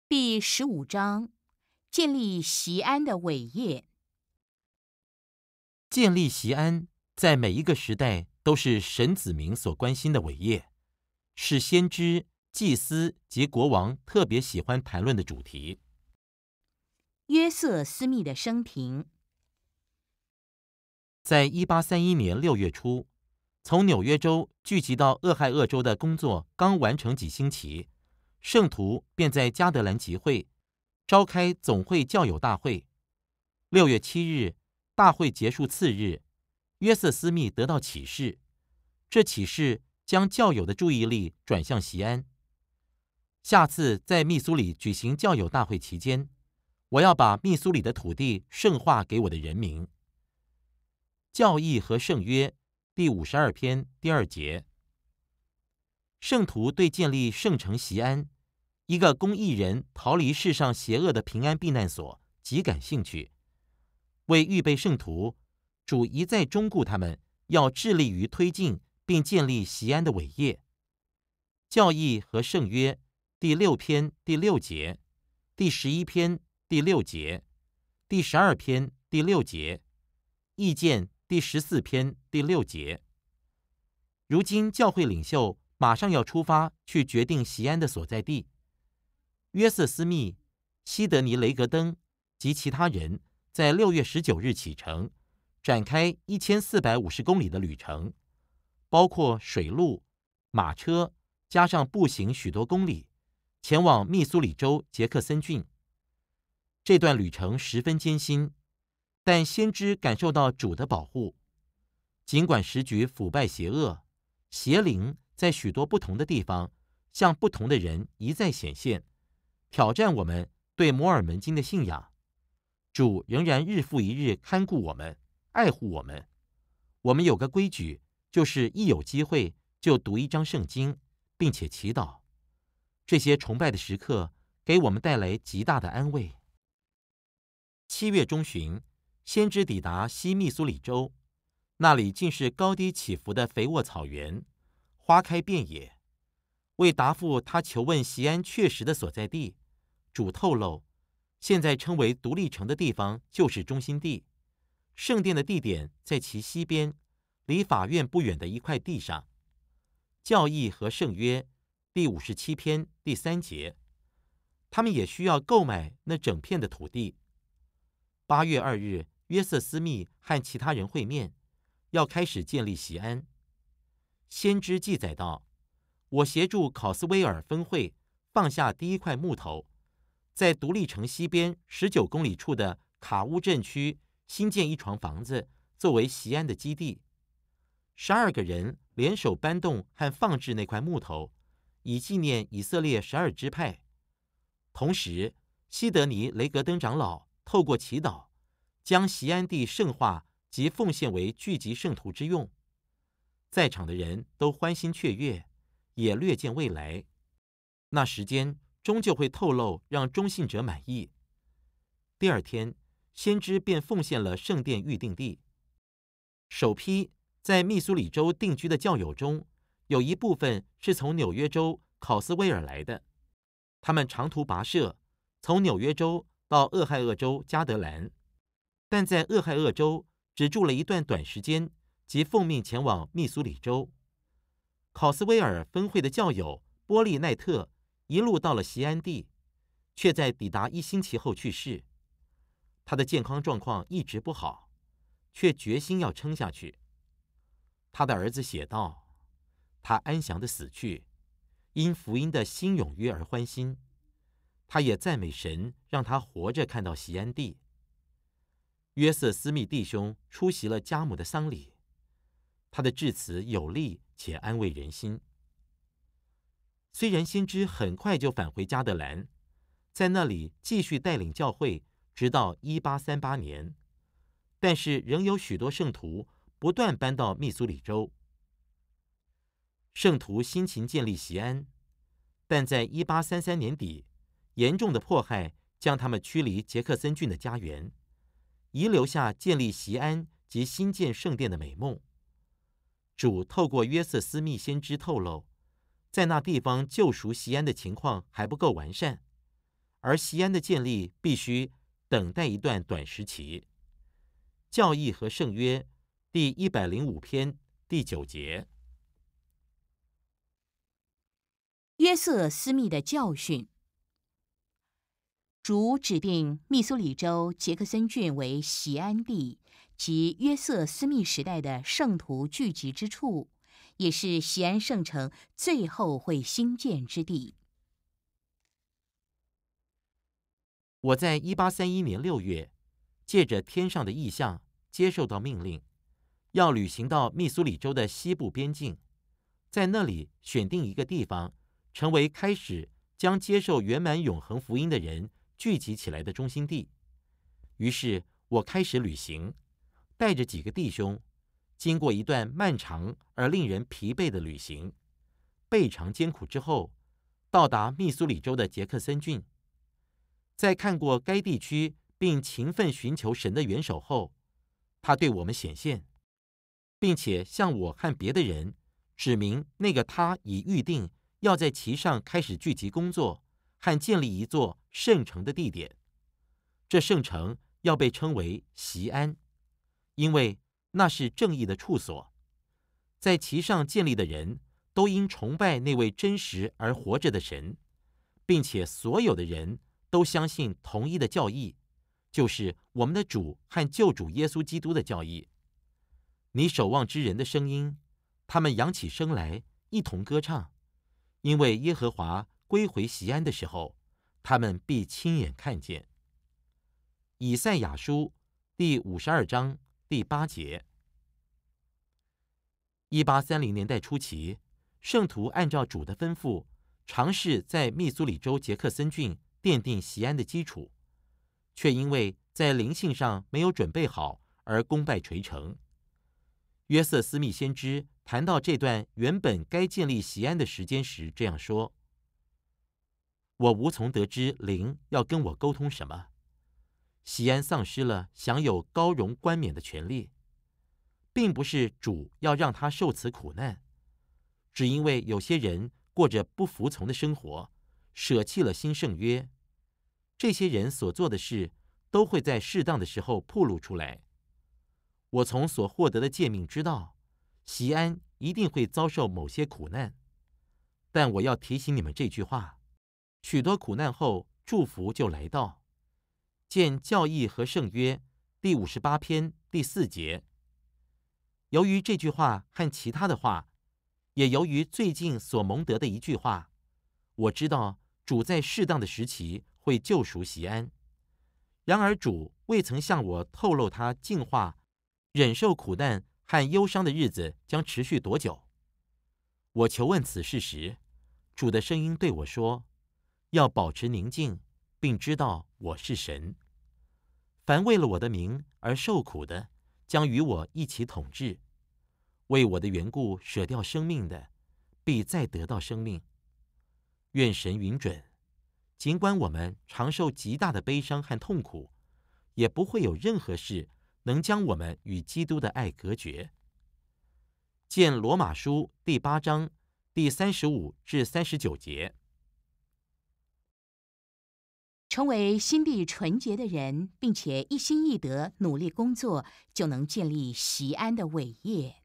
第15章，建立锡安的伟业。 建立锡安在每一个时代都是神子民所关心的伟业，是先知、祭司及国王特别喜欢谈论的主题。 约瑟斯密的生平。 在1831年6月初，从纽约州聚集到俄亥俄州的工作刚完成几星期，圣徒便在加德兰集会，召开总会教友大会。6月7日，大会结束次日，约瑟斯密得到启示，这启示将教友的注意力转向锡安。下次在密苏里举行教友大会期间，我要把密苏里的土地圣化给我的人民。教义和圣约第52篇第2节。圣徒对建立圣城锡安，一个供义人逃离世上邪恶的平安避难所，极感兴趣。为预备圣徒，主一再忠顾他们，要致力于推进并建立锡安的伟业。教义和圣约第6篇第6节，第11篇第6节，第12篇第6节，意见第14篇第6节。如今教会领袖马上要出发去决定锡安的所在地。约瑟斯密、西德尼雷格登及其他人在6月19日启程，展开1450公里的旅程，包括水路、马车加上步行许多公里，前往密苏里州杰克森郡。这段旅程十分艰辛，但先知感受到主的保护。尽管时局腐败邪恶，邪灵在许多不同的地方向不同的人一再显现，挑战我们对摩尔门经的信仰，主仍然日复一日看顾我们，爱护我们。我们有个规矩，就是一有机会就读一章圣经，并且祈祷。这些崇拜的时刻给我们带来极大的安慰。7月中旬，先知抵达西密苏里州，那里尽是高低起伏的肥沃草原，花开遍野。为答复他求问锡安确实的所在地，主透露，现在称为独立城的地方就是中心地，圣殿的地点在其西边，离法院不远的一块地上。教义和圣约第57篇第3节，他们也需要购买那整片的土地。8月2日，约瑟斯密和其他人会面，要开始建立锡安。先知记载道，我协助考斯威尔分会放下第一块木头，在独立城西边19公里处的卡乌镇区新建一幢房子，作为锡安的基地。12个人联手搬动和放置那块木头，以纪念以色列12支派。同时，西德尼雷格登长老透过祈祷，将锡安地圣化及奉献为聚集圣徒之用。在场的人都欢欣雀跃，也略见未来。那时间终究会透露，让忠信者满意。第2天，先知便奉献了圣殿预定地。首批在密苏里州定居的教友中，有一部分是从纽约州考斯威尔来的，他们长途跋涉，从纽约州到俄亥俄州加德兰，但在俄亥俄州只住了一段短时间，即奉命前往密苏里州。考斯威尔分会的教友波利奈特一路到了锡安地，却在抵达1星期后去世。他的健康状况一直不好，却决心要撑下去。他的儿子写道，他安详地死去，因福音的新踊跃而欢欣。他也赞美神，让他活着看到锡安地。约瑟斯密弟兄出席了家母的丧礼，他的致辞有力且安慰人心。虽然先知很快就返回加德兰，在那里继续带领教会，直到1838年，但是仍有许多圣徒不断搬到密苏里州。圣徒辛勤建立锡安，但在1833年底，严重的迫害将他们驱离杰克森郡的家园，遗留下建立锡安及新建圣殿的美梦。主透过约瑟斯密先知透露，在那地方救赎锡安的情况还不够完善， 而锡安的建立必须等待一段短时期。教义和圣约第105篇第9节。 约瑟斯密的教训。主指定密苏里州杰克森郡为锡安地，即约瑟斯密时代的圣徒聚集之处，也是锡安圣城最后会兴建之地。 我在1831年6月，借着天上的异象，接受到命令，要旅行到密苏里州的西部边境，在那里选定一个地方，成为开始将接受圆满永恒福音的人聚集起来的中心地。于是我开始旅行，带着几个弟兄，经过一段漫长而令人疲惫的旅行，倍尝艰苦之后，到达密苏里州的杰克森郡。在看过该地区并勤奋寻求神的元首后，他对我们显现，并且向我和别的人指明那个他已预定要在其上开始聚集工作和建立一座圣城的地点。这圣城要被称为锡安，因为那是正义的处所。在其上建立的人都应崇拜那位真实而活着的神，并且所有的人都相信同一的教义，就是我们的主和救主耶稣基督的教义。你守望之人的声音，他们扬起声来，一同歌唱，因为耶和华归回锡安的时候，他们必亲眼看见。以赛亚书第52章第8节。1830年代初期，圣徒按照主的吩咐，尝试在密苏里州杰克森郡奠定锡安的基础，却因为在灵性上没有准备好而功败垂成。约瑟斯密先知谈到这段原本该建立锡安的时间时这样说：我无从得知灵要跟我沟通什么。锡安丧失了享有高荣冠冕的权利，并不是主要让他受此苦难，只因为有些人过着不服从的生活，舍弃了新圣约。这些人所做的事都会在适当的时候暴露出来。我从所获得的诫命知道，锡安一定会遭受某些苦难，但我要提醒你们这句话：许多苦难后，祝福就来到。见教义和圣约第58篇第4节。由于这句话和其他的话，也由于最近所蒙得的一句话，我知道主在适当的时期会救赎锡安。然而主未曾向我透露他净化、忍受苦难和忧伤的日子将持续多久。我求问此事时，主的声音对我说：要保持宁静，并知道我是神。凡为了我的名而受苦的，将与我一起统治；为我的缘故舍掉生命的，必再得到生命。愿神允准，尽管我们常受极大的悲伤和痛苦，也不会有任何事能将我们与基督的爱隔绝。见罗马书第8章第35至39节。 成为心地纯洁的人，并且一心一德努力工作，就能建立锡安的伟业。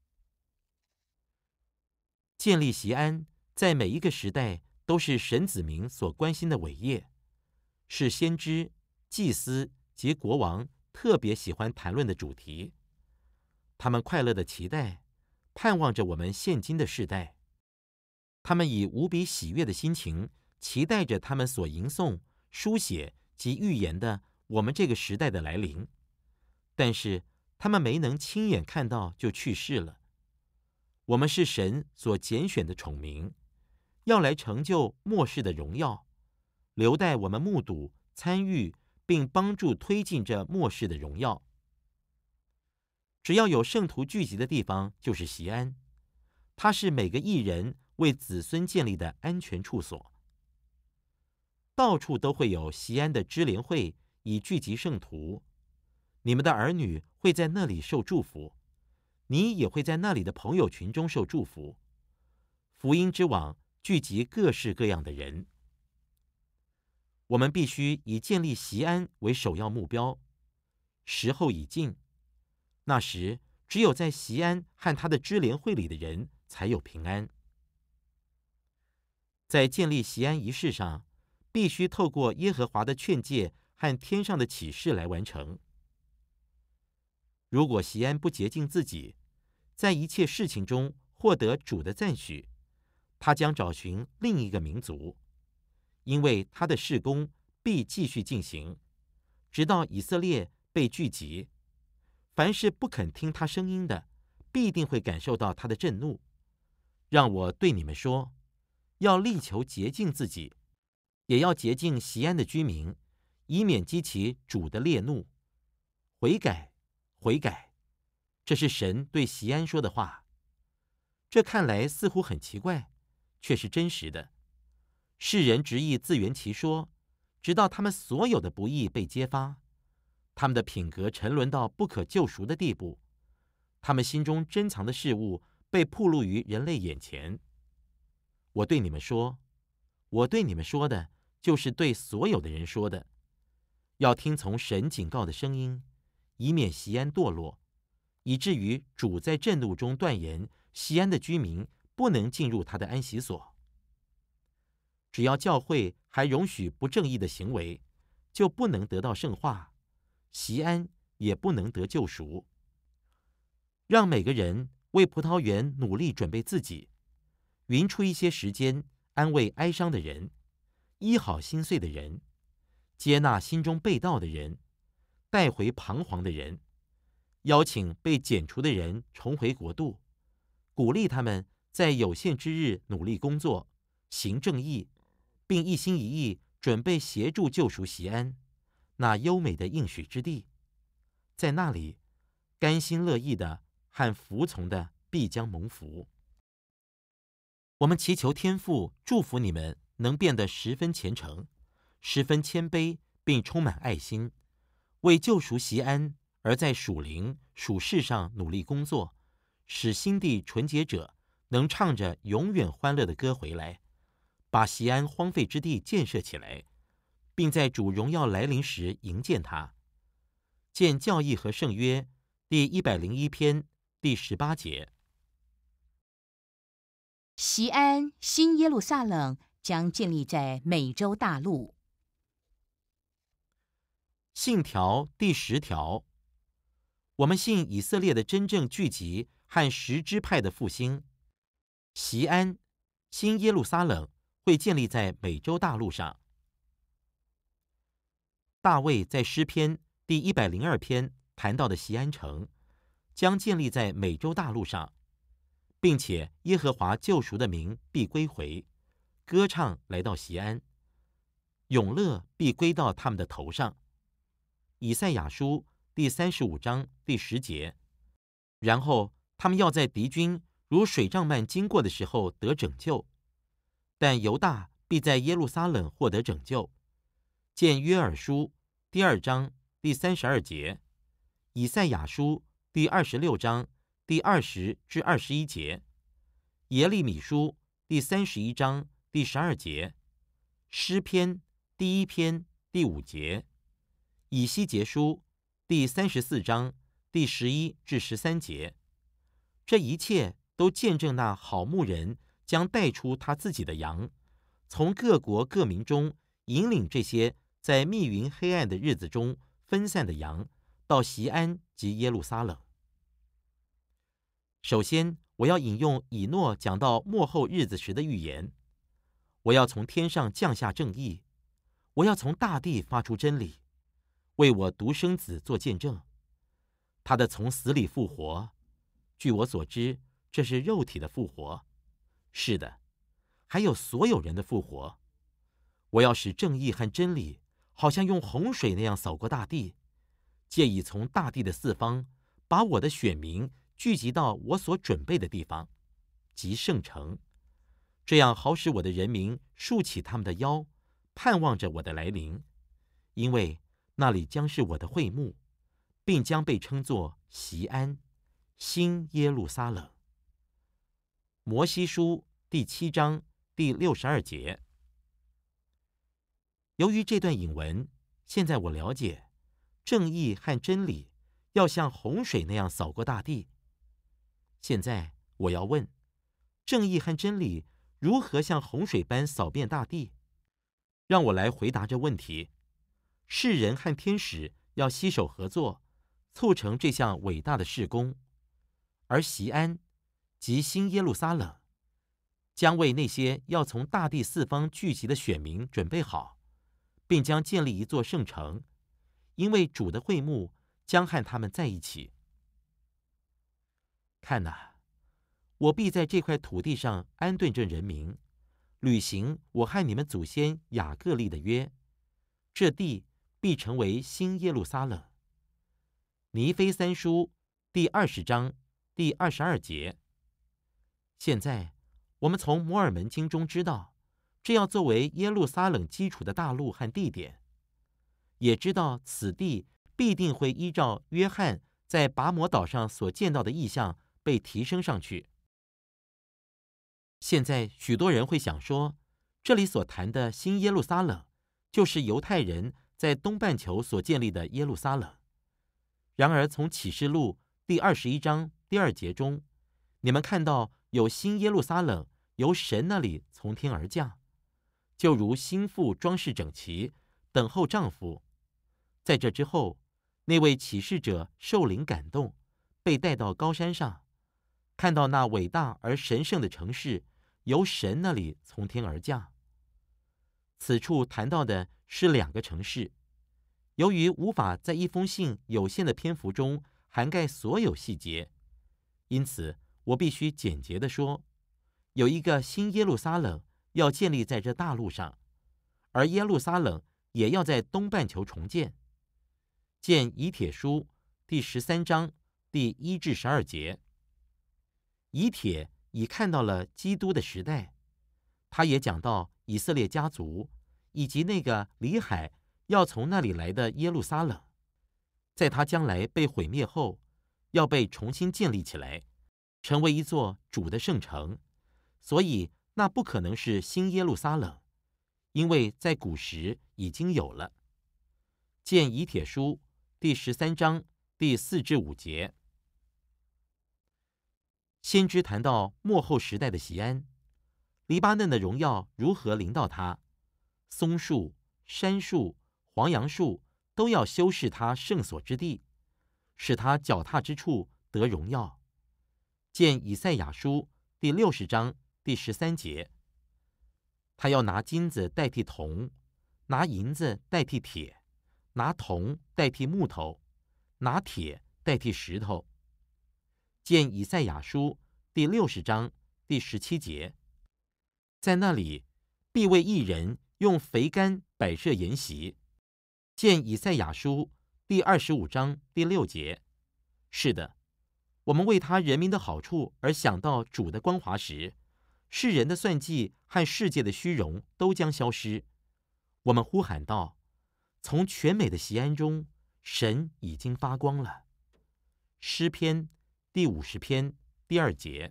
建立锡安在每一个时代都是神子民所关心的伟业，是先知、祭司及国王特别喜欢谈论的主题。他们快乐的期待，盼望着我们现今的世代。他们以无比喜悦的心情，期待着他们所吟诵、书写及预言的我们这个时代的来临。但是他们没能亲眼看到就去世了。我们是神所拣选的宠民，要来成就末世的荣耀，留待我们目睹、参与并帮助推进这末世的荣耀。只要有圣徒聚集的地方，就是锡安，它是每个义人为子孙建立的安全处所。到处都会有锡安的支联会，以聚集圣徒。你们的儿女会在那里受祝福，你也会在那里的朋友群中受祝福。福音之网聚集各式各样的人。 我们必须以建立锡安为首要目标。时候已近，那时只有在锡安和他的支联会里的人才有平安。在建立锡安仪式上，必须透过耶和华的劝诫和天上的启示来完成。如果锡安不洁净自己，在一切事情中获得主的赞许，他将找寻另一个民族，因为他的事工必继续进行，直到以色列被聚集。凡是不肯听他声音的，必定会感受到他的震怒。让我对你们说，要力求洁净自己，也要洁净锡安的居民，以免激起主的烈怒。悔改，悔改，这是神对锡安说的话。这看来似乎很奇怪，却是真实的。世人执意自圆其说，直到他们所有的不义被揭发，他们的品格沉沦到不可救赎的地步，他们心中珍藏的事物被暴露于人类眼前。我对你们说，我对你们说的，就是对所有的人说的，要听从神警告的声音，以免锡安堕落，以至于主在震怒中断言，锡安的居民不能进入他的安息所。只要教会还容许不正义的行为，就不能得到圣化，锡安也不能得救赎。让每个人为葡萄园努力准备自己，匀出一些时间安慰哀伤的人，医好心碎的人，接纳心中被盗的人，带回彷徨的人，邀请被剪除的人重回国度，鼓励他们在有限之日努力工作，行正义，并一心一意准备协助救赎锡安，那优美的应许之地。在那里，甘心乐意的和服从的必将蒙福。我们祈求天父祝福你们能变得十分虔诚，十分谦卑，并充满爱心，为救赎锡安而在属灵属世上努力工作，使心地纯洁者能唱着永远欢乐的歌回来，把锡安荒废之地建设起来，并在主荣耀来临时迎见他。见教义和圣约第101篇第18节。 锡安新耶路撒冷将建立在美洲大陆。 信条第10条，我们信以色列的真正聚集和10支派的复兴。锡安新耶路撒冷会建立在美洲大陆上。大卫在诗篇第102篇谈到的锡安城将建立在美洲大陆上，并且耶和华救赎的名必归回，歌唱来到锡安，永乐必归到他们的头上。以赛亚书第35章第10节。然后他们要在敌军如水涨漫经过的时候得拯救，但犹大必在耶路撒冷获得拯救。见约珥书第2章第32节，以赛亚书第26章第20至21节，耶利米书第31章第12节，诗篇第1篇第5节，以西结书第34章第11至13节。这一切都见证那好牧人将带出他自己的羊，从各国各民中引领这些在密云黑暗的日子中分散的羊，到锡安及耶路撒冷。首先，我要引用以诺讲到末后日子时的预言：我要从天上降下正义，我要从大地发出真理，为我独生子做见证。他的从死里复活，据我所知，这是肉体的复活。是的，还有所有人的复活。我要使正义和真理好像用洪水那样扫过大地，借以从大地的四方把我的选民聚集到我所准备的地方，即圣城，这样好使我的人民竖起他们的腰，盼望着我的来临，因为那里将是我的会幕，并将被称作锡安，新耶路撒冷。摩西书第7章第62节。 由于这段引文，现在我了解，正义和真理要像洪水那样扫过大地。现在我要问，正义和真理如何像洪水般扫遍大地？让我来回答这问题。世人和天使要携手合作，促成这项伟大的事工，而锡安及新耶路撒冷将为那些要从大地四方聚集的选民准备好，并将建立一座圣城，因为主的会幕将和他们在一起。看哪，我必在这块土地上安顿这人民，履行我和你们祖先雅各立的约，这地必成为新耶路撒冷。尼非三书第20章第22节。现在我们从摩尔门经中知道，这要作为耶路撒冷基础的大路和地点，也知道此地必定会依照约翰在拔摩岛上所见到的异象被提升上去。现在许多人会想说，这里所谈的新耶路撒冷，就是犹太人在东半球所建立的耶路撒冷。然而从启示录第21章第2节中，你们看到有新耶路撒冷由神那里从天而降，就如新妇装饰整齐，等候丈夫。在这之后，那位启示者受灵感动，被带到高山上，看到那伟大而神圣的城市由神那里从天而降。此处谈到的是2个城市，由于无法在一封信有限的篇幅中涵盖所有细节，因此我必须简洁地说，有一个新耶路撒冷要建立在这大陆上，而耶路撒冷也要在东半球重建。见以帖书第13章第1至12节。以帖已看到了基督的时代，他也讲到以色列家族以及那个里海要从那里来的耶路撒冷，在他将来被毁灭后，要被重新建立起来，成为一座主的圣城。所以那不可能是新耶路撒冷，因为在古时已经有了。见以帖书第13章第4至5节。先知谈到末后时代的锡安，黎巴嫩的荣耀如何临到他，松树、杉树、黄杨树都要修饰他圣所之地，使他脚踏之处得荣耀。见以赛亚书第60章第13节。他要拿金子代替铜，拿银子代替铁，拿铜代替木头，拿铁代替石头。见以赛亚书第60章第17节。在那里必为义人用肥甘摆设筵席。见以赛亚书第25章第6节。是的，我们为他人民的好处而想到主的光华时，世人的算计和世界的虚荣都将消失。我们呼喊道，从全美的锡安中，神已经发光了。诗篇第50篇第2节。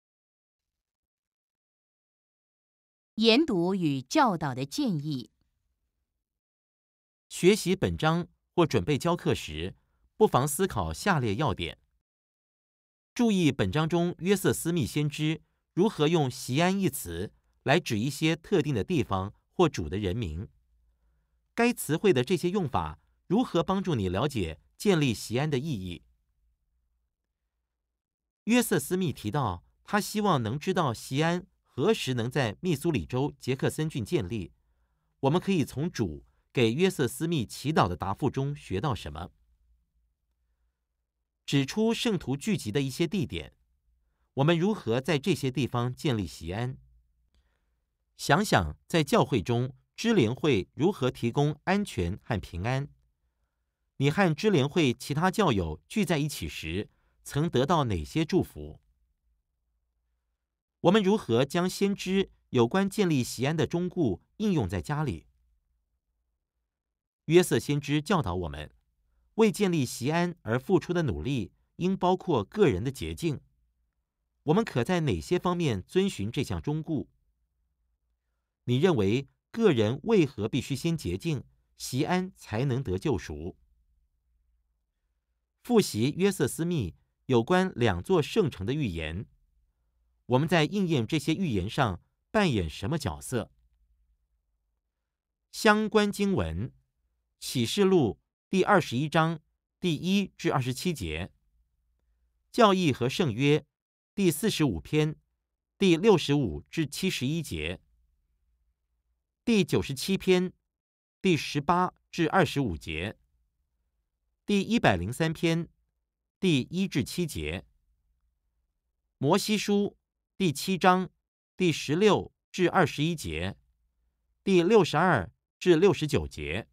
研读与教导的建议。 学习本章或准备教课时，不妨思考下列要点。注意本章中约瑟斯密先知如何用锡安一词来指一些特定的地方或主的人民。该词汇的这些用法如何帮助你了解建立锡安的意义？约瑟斯密提到，他希望能知道锡安何时能在密苏里州杰克森郡建立。我们可以从主给约瑟斯密祈祷的答复中学到什么？指出圣徒聚集的一些地点，我们如何在这些地方建立锡安？想想在教会中支联会如何提供安全和平安。你和支联会其他教友聚在一起时，曾得到哪些祝福？我们如何将先知有关建立锡安的忠告应用在家里？约瑟先知教导我们，为建立锡安而付出的努力应包括个人的捷径。我们可在哪些方面遵循这项忠告？你认为个人为何必须先洁净，锡安才能得救赎。复习约瑟斯密有关2座圣城的预言，我们在应验这些预言上扮演什么角色？相关经文：启示录第21章第1至27节，教义和圣约第45篇第65至71节，第97篇第18至25节，第103篇第1至7节，摩西书第7章第16至21节，第62至69节。